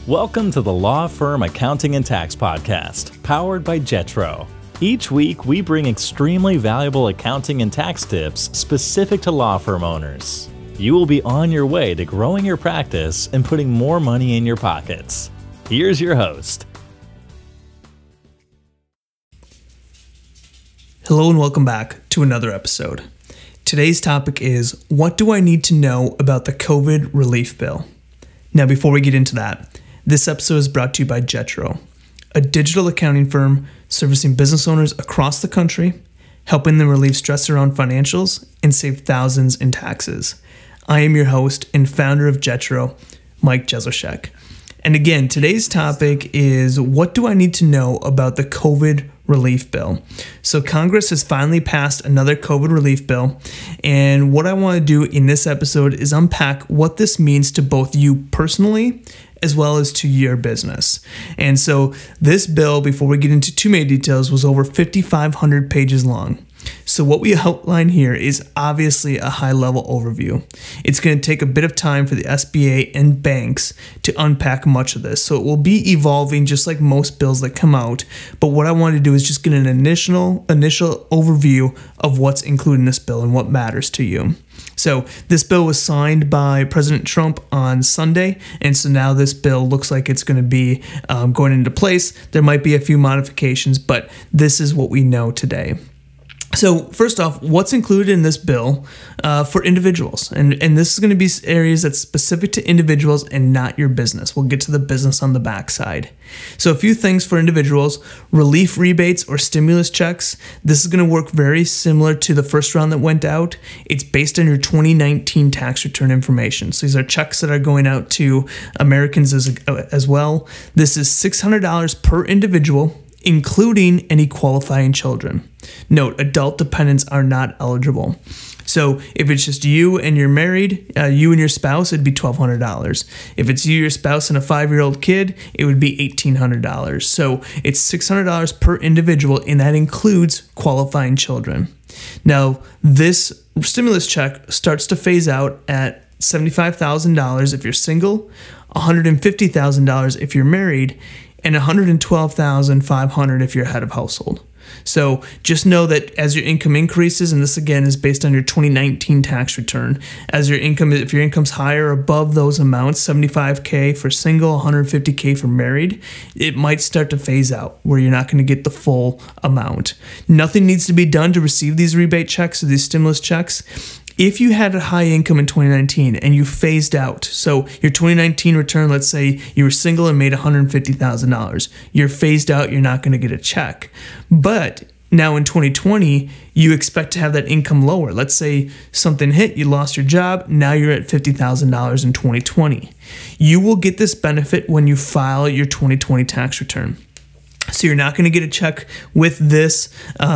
Welcome to the Law Firm Accounting and Tax Podcast, powered by Jetro. Each week, we bring extremely valuable accounting and tax tips specific to law firm owners. You will be on your way to growing your practice and putting more money in your pockets. Here's your host. Hello and welcome back to another episode. Today's topic is, what do I need to know about the COVID relief bill? Now, before we get into that, this episode is brought to you by Jetro, a digital accounting firm servicing business owners across the country, helping them relieve stress around financials and save thousands in taxes. I am your host and founder of Jetro, Mike Jezoshek. And again, today's topic is, what do I need to know about the COVID relief bill? So Congress has finally passed another COVID relief bill, and what I want to do in this episode is unpack what this means to both you personally as well as to your business. And so this bill, before we get into too many details, was over 5,500 pages long. So what we outline here is obviously a high-level overview. It's going to take a bit of time for the SBA and banks to unpack much of this. So it will be evolving just like most bills that come out. But what I want to do is just get an initial overview of what's included in this bill and what matters to you. So this bill was signed by President Trump on Sunday, and so now this bill looks like it's going to be going into place. There might be a few modifications, but this is what we know today. So first off, what's included in this bill for individuals? And this is going to be areas that's specific to individuals and not your business. We'll get to the business on the backside. So a few things for individuals: relief rebates or stimulus checks. This is going to work very similar to the first round that went out. It's based on your 2019 tax return information. So these are checks that are going out to Americans as well. This is $600 per individual, including any qualifying children. Note, adult dependents are not eligible. So if it's just you and you're married, you and your spouse, it'd be $1,200. If it's you, your spouse, and a 5-year-old kid, it would be $1,800. So it's $600 per individual, and that includes qualifying children. Now, this stimulus check starts to phase out at $75,000 if you're single, $150,000 if you're married, and $112,500 if you're head of household. So just know that as your income increases, and this again is based on your 2019 tax return, as your income, if your income's higher above those amounts, $75K for single, $150K for married, it might start to phase out where you're not going to get the full amount. Nothing needs to be done to receive these rebate checks or these stimulus checks. If you had a high income in 2019 and you phased out, so your 2019 return, let's say you were single and made $150,000, you're phased out, you're not going to get a check. But now in 2020, you expect to have that income lower. Let's say something hit, you lost your job, now you're at $50,000 in 2020. You will get this benefit when you file your 2020 tax return. So you're not going to get a check with this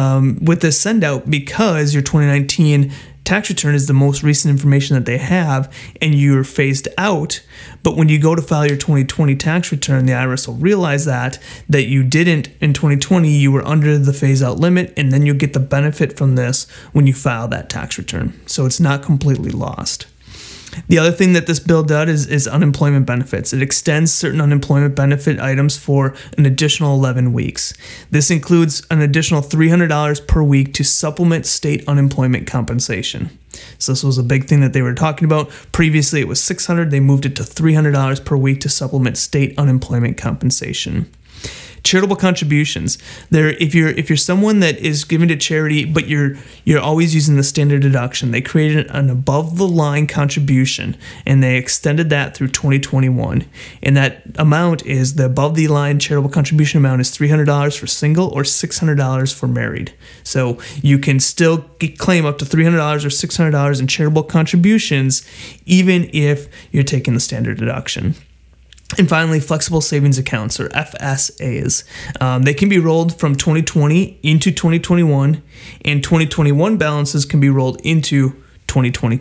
send out because your 2019 tax return is the most recent information that they have, and you're phased out. But when you go to file your 2020 tax return, the IRS will realize that you didn't in 2020, you were under the phase out limit, and then you'll get the benefit from this when you file that tax return. So it's not completely lost. The other thing that this bill does is unemployment benefits. It extends certain unemployment benefit items for an additional 11 weeks. This includes an additional $300 per week to supplement state unemployment compensation. So this was a big thing that they were talking about. Previously, it was $600. They moved it to $300 per week to supplement state unemployment compensation. Charitable contributions. If you're someone that is giving to charity, but you're always using the standard deduction, they created an above the line contribution, and they extended that through 2021. And that amount is, the above the line charitable contribution amount is $300 for single or $600 for married. So you can still claim up to $300 or $600 in charitable contributions, even if you're taking the standard deduction. And finally, flexible savings accounts, or FSAs. They can be rolled from 2020 into 2021, and 2021 balances can be rolled into 2022.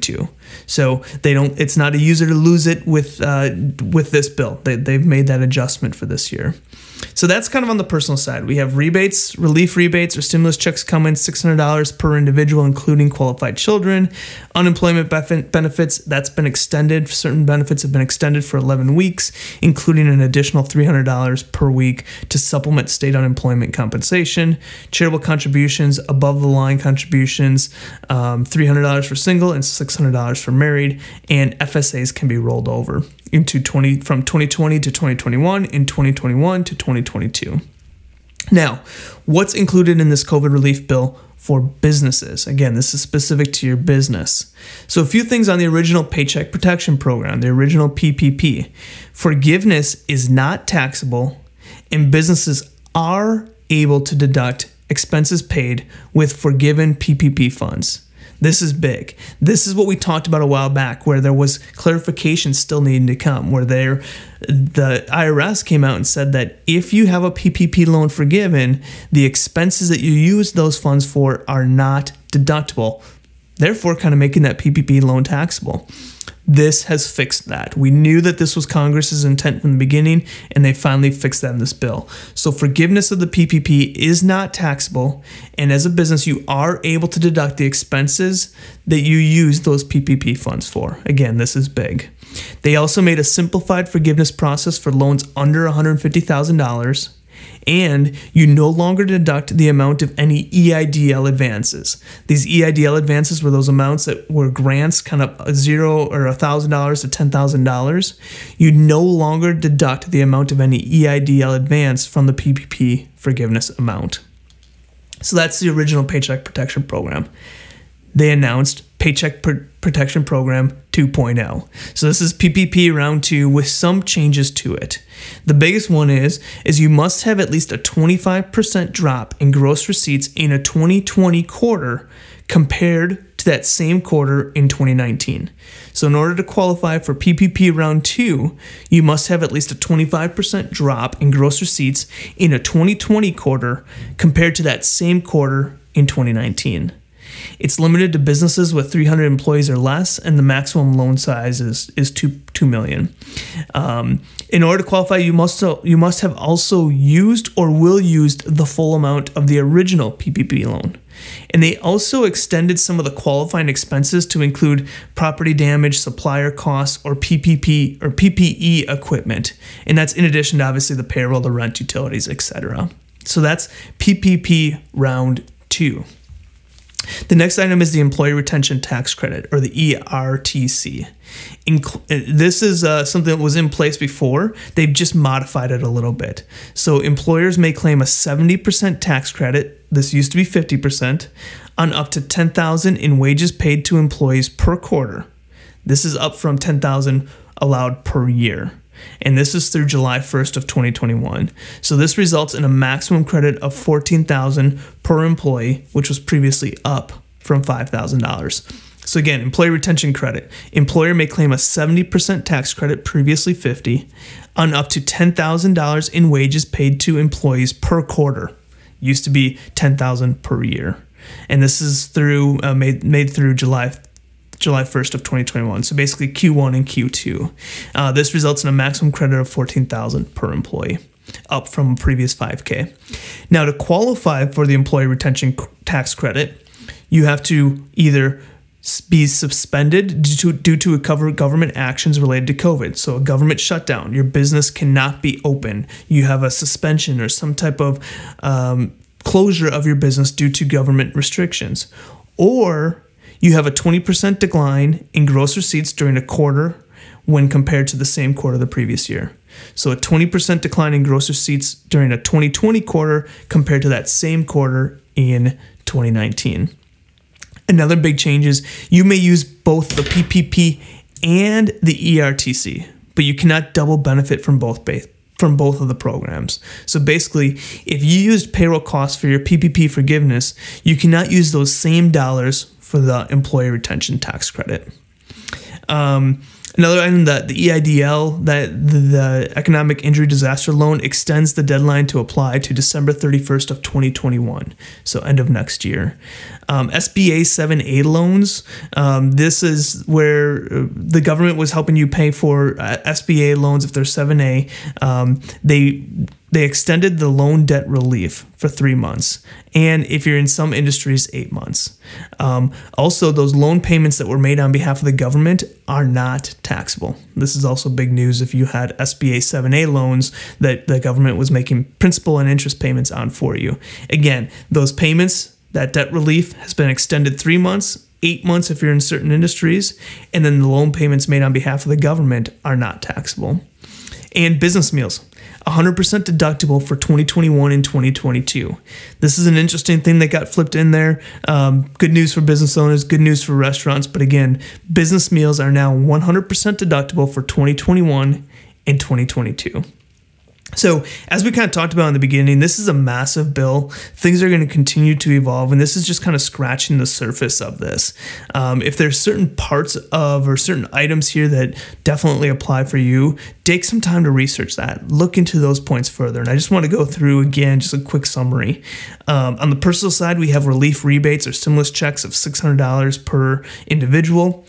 So it's not a use it or lose it with this bill. They've made that adjustment for this year. So that's kind of on the personal side. We have rebates, relief rebates or stimulus checks come in $600 per individual, including qualified children. Unemployment benefits, that's been extended. Certain benefits have been extended for 11 weeks, including an additional $300 per week to supplement state unemployment compensation. Charitable contributions, above the line contributions, $300 for single and $600 for married, and FSAs can be rolled over from 2020 to 2021 and 2021 to 2022. Now, what's included in this COVID relief bill for businesses? Again, this is specific to your business. So a few things on the original Paycheck Protection Program, the original PPP. Forgiveness is not taxable, and businesses are able to deduct expenses paid with forgiven PPP funds. This is big. This is what we talked about a while back, where there was clarification still needing to come, where the IRS came out and said that if you have a PPP loan forgiven, the expenses that you use those funds for are not deductible, therefore kind of making that PPP loan taxable. This has fixed that. We knew that this was Congress's intent from the beginning, and they finally fixed that in this bill. So forgiveness of the PPP is not taxable, and as a business, you are able to deduct the expenses that you use those PPP funds for. Again, this is big. They also made a simplified forgiveness process for loans under $150,000. And you no longer deduct the amount of any EIDL advances. These EIDL advances were those amounts that were grants, kind of $0 or $1,000 to $10,000. You no longer deduct the amount of any EIDL advance from the PPP forgiveness amount. So that's the original Paycheck Protection Program. They announced Paycheck Protection Program 2.0. So this is PPP round 2 with some changes to it. The biggest one is you must have at least a 25% drop in gross receipts in a 2020 quarter compared to that same quarter in 2019. So in order to qualify for PPP round 2, you must have at least a 25% drop in gross receipts in a 2020 quarter compared to that same quarter in 2019. It's limited to businesses with 300 employees or less, and the maximum loan size is $2 million. In order to qualify, you must have also used or will use the full amount of the original PPP loan. And they also extended some of the qualifying expenses to include property damage, supplier costs, or PPP or PPE equipment. And that's in addition to obviously the payroll, the rent, utilities, etc. So that's PPP round 2. The next item is the Employee Retention Tax Credit, or the ERTC. This is something that was in place before. They've just modified it a little bit. So employers may claim a 70% tax credit, this used to be 50%, on up to $10,000 in wages paid to employees per quarter. This is up from $10,000 allowed per year. And this is through July 1st of 2021. So this results in a maximum credit of $14,000 per employee, which was previously up from $5,000. So again, employee retention credit. Employer may claim a 70% tax credit, previously 50%, on up to $10,000 in wages paid to employees per quarter. Used to be $10,000 per year. And this is through made through July 1st of 2021. So basically Q1 and Q2. This results in a maximum credit of $14,000 per employee, up from previous $5,000. Now, to qualify for the employee retention tax credit, you have to either be suspended due to government actions related to COVID. So a government shutdown, your business cannot be open. You have a suspension or some type of closure of your business due to government restrictions. Or you have a 20% decline in gross receipts during a quarter when compared to the same quarter the previous year. So a 20% decline in gross receipts during a 2020 quarter compared to that same quarter in 2019. Another big change is you may use both the PPP and the ERTC, but you cannot double benefit from both of the programs. So basically, if you used payroll costs for your PPP forgiveness, you cannot use those same dollars for the employee retention tax credit. Another item, that the EIDL, that the Economic Injury Disaster Loan, extends the deadline to apply to December 31st of 2021, so end of next year. SBA 7A loans, this is where the government was helping you pay for SBA loans if they're 7A. They extended the loan debt relief for 3 months, and if you're in some industries, 8 months. Also, those loan payments that were made on behalf of the government are not taxable. This is also big news if you had SBA 7A loans that the government was making principal and interest payments on for you. Again, those payments, that debt relief has been extended 3 months, 8 months if you're in certain industries, and then the loan payments made on behalf of the government are not taxable. And business meals, 100% deductible for 2021 and 2022. This is an interesting thing that got flipped in there. Good news for business owners, good news for restaurants. But again, business meals are now 100% deductible for 2021 and 2022. So as we kind of talked about in the beginning, this is a massive bill. Things are going to continue to evolve, and this is just kind of scratching the surface of this. If there's certain parts of or certain items here that definitely apply for you, take some time to research that. Look into those points further. And I just want to go through, again, just a quick summary. On the personal side, we have relief rebates or stimulus checks of $600 per individual.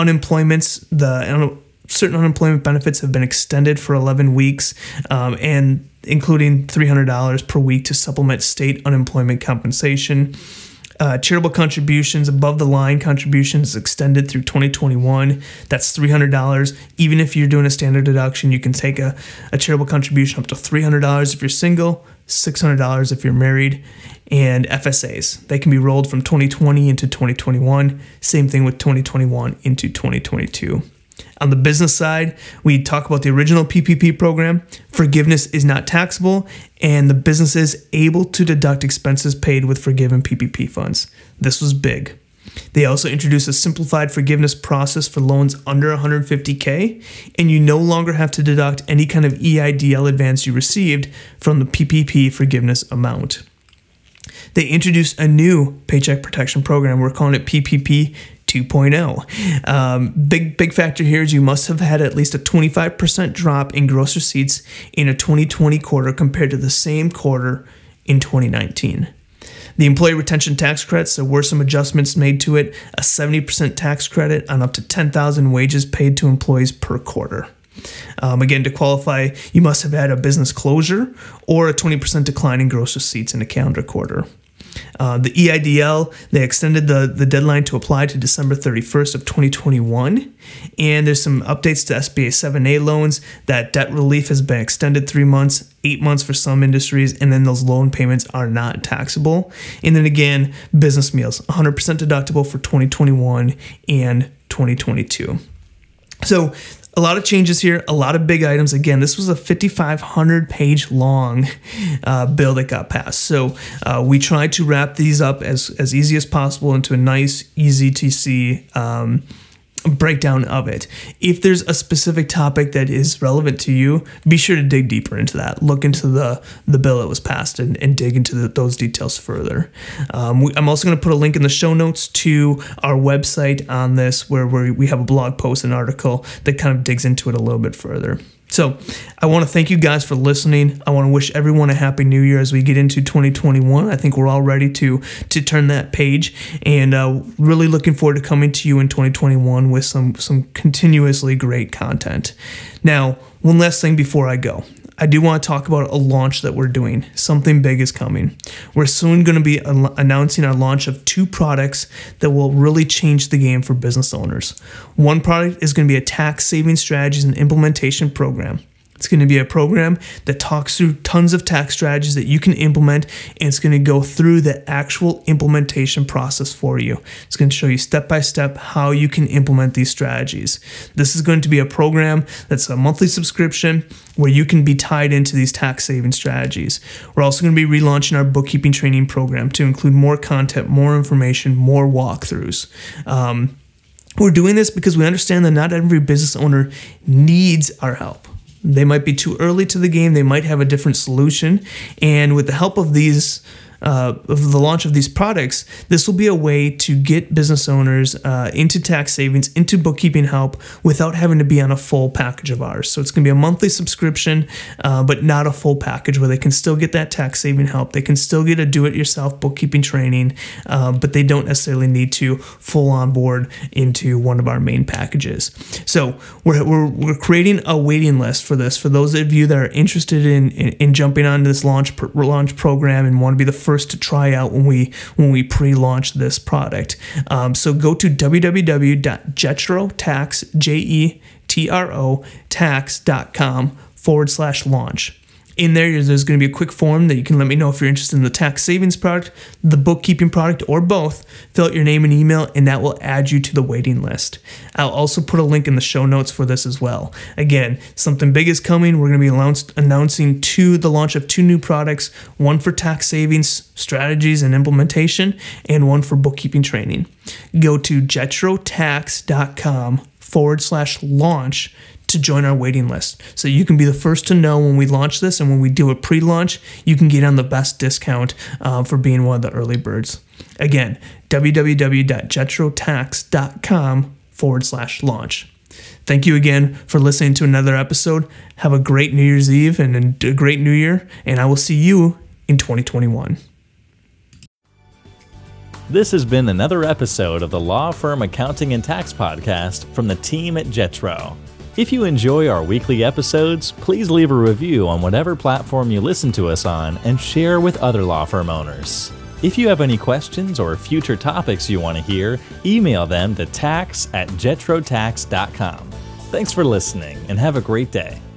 Certain unemployment benefits have been extended for 11 weeks, and including $300 per week to supplement state unemployment compensation. Charitable contributions, above the line contributions, extended through 2021. That's $300. Even if you're doing a standard deduction, you can take a charitable contribution up to $300 if you're single, $600 if you're married. And FSAs, they can be rolled from 2020 into 2021. Same thing with 2021 into 2022. On the business side, we talk about the original PPP program. Forgiveness is not taxable, and the business is able to deduct expenses paid with forgiven PPP funds. This was big. They also introduced a simplified forgiveness process for loans under $150K, and you no longer have to deduct any kind of EIDL advance you received from the PPP forgiveness amount. They introduced a new Paycheck Protection Program. We're calling it PPP 2.0. Big factor here is you must have had at least a 25% drop in gross receipts in a 2020 quarter compared to the same quarter in 2019. The employee retention tax credits, there were some adjustments made to it, a 70% tax credit on up to 10,000 wages paid to employees per quarter. Again, to qualify, you must have had a business closure or a 20% decline in gross receipts in a calendar quarter. The EIDL, they extended the deadline to apply to December 31st of 2021. And there's some updates to SBA 7A loans. That debt relief has been extended 3 months, 8 months for some industries, and then those loan payments are not taxable. And then again, business meals, 100% deductible for 2021 and 2022. So a lot of changes here, a lot of big items. Again, this was a 5,500 page long bill that got passed. So we tried to wrap these up as easy as possible into a nice, easy to see breakdown of it. If there's a specific topic that is relevant to you, be sure to dig deeper into that. Look into the bill that was passed and dig into those details further. I'm also going to put a link in the show notes to our website on this where we have a blog post, an article that kind of digs into it a little bit further. So I want to thank you guys for listening. I want to wish everyone a happy new year as we get into 2021. I think we're all ready to turn that page, and really looking forward to coming to you in 2021 with some continuously great content. Now, one last thing before I go. I do want to talk about a launch that we're doing. Something big is coming. We're soon going to be announcing our launch of 2 products that will really change the game for business owners. One product is going to be a tax saving strategies and implementation program. It's going to be a program that talks through tons of tax strategies that you can implement, and it's going to go through the actual implementation process for you. It's going to show you step by step how you can implement these strategies. This is going to be a program that's a monthly subscription where you can be tied into these tax saving strategies. We're also going to be relaunching our bookkeeping training program to include more content, more information, more walkthroughs. We're doing this because we understand that not every business owner needs our help. They might be too early to the game. They might have a different solution. And with the help of these of the launch of these products, this will be a way to get business owners into tax savings, into bookkeeping help without having to be on a full package of ours. So it's going to be a monthly subscription, but not a full package where they can still get that tax saving help. They can still get a do-it-yourself bookkeeping training, but they don't necessarily need to full on board into one of our main packages. So we're creating a waiting list for this. For those of you that are interested in jumping onto this launch program and want to be the first to try out when we pre-launch this product. So go to www.jetrotax.com/launch. In there's going to be a quick form that you can let me know if you're interested in the tax savings product, the bookkeeping product, or both. Fill out your name and email, and that will add you to the waiting list. I'll also put a link in the show notes for this as well. Again, something big is coming. We're going to be announcing the launch of 2 new products, one for tax savings strategies and implementation, and one for bookkeeping training. Go to jetrotax.com/launch to join our waiting list. So you can be the first to know when we launch this, and when we do a pre-launch, you can get on the best discount for being one of the early birds. Again, www.jetrotax.com/launch. Thank you again for listening to another episode. Have a great New Year's Eve and a great New Year, and I will see you in 2021. This has been another episode of the Law Firm Accounting and Tax Podcast from the team at Jetro. If you enjoy our weekly episodes, please leave a review on whatever platform you listen to us on and share with other law firm owners. If you have any questions or future topics you want to hear, email them to tax@jetrotax.com. Thanks for listening and have a great day.